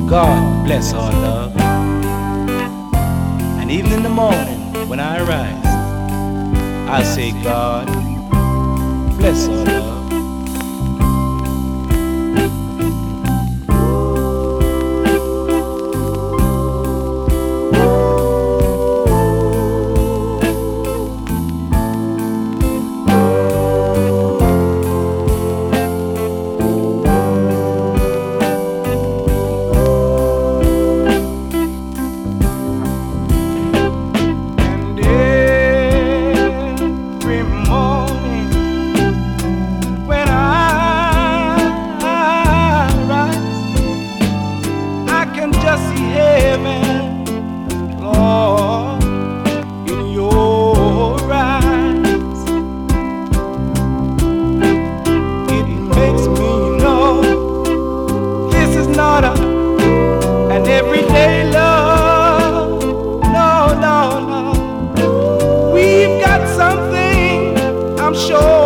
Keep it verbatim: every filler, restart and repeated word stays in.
God bless our love. And even in the morning when I rise, I say, God bless our love. Everyday love, no, no, no. We've got something, I'm sure.